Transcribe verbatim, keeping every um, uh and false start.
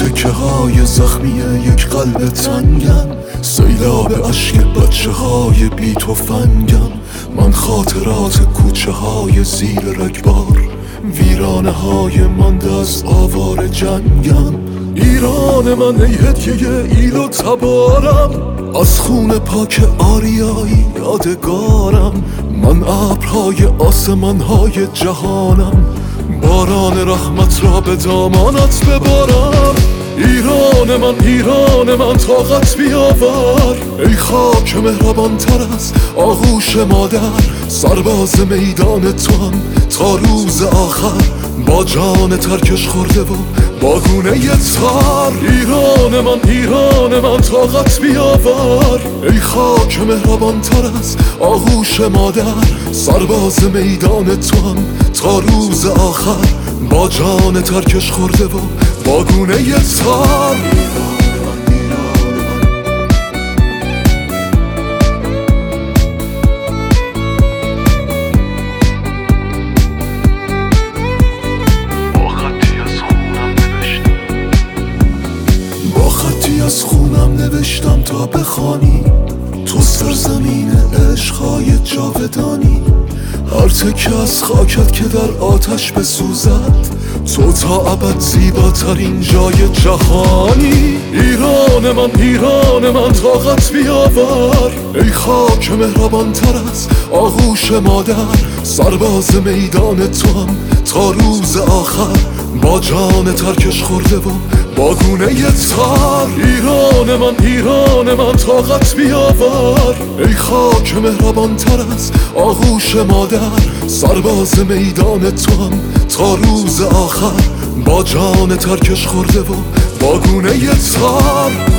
تکه های زخمی یک قلب تنگم، سیلاب عشق بچه های بی تفنگم. من خاطرات کوچه های زیر رگبار، ویرانه های مانده از آوار جنگم. ایران من ای هدیه ایل و تبارم، از خون پاک آریایی یادگارم. من ابرهای آسمانهای جهانم، باران رحمت را به دامانت ببارم. ایران من ایران من طاقت بیاور، ای خاک مهربان تر از آغوش مادر. سرباز میدان تو هم تا روز آخر، با جان ترکش خورده و با گونه تار. ایران من ایران من طاقت بیاور، ای خاک مهربان تر از آغوش مادر. سرباز میدان تو هم تا روز آخر، با جان ترکش خورده و با گونه تار. از خونم نوشتم تا بخوانی، تو سرزمین عشقهای جاودانی. هر تکه از خاکت که در آتش بسوزد، تو تا ابد زیباترین جای جهانی. ایران من ایران من طاقت بیاور، ای خاک مهربان تر از آغوش مادر. سرباز میدان تو هم تا روز آخر، با جان ترکش خورده و با گونه تار. ایران من ایران من طاقت بیاور، ای خاک مهربان تر از آغوش مادر. سرباز میدان تو هم تا روز آخر، با جان ترکش خورده و با گونه تار.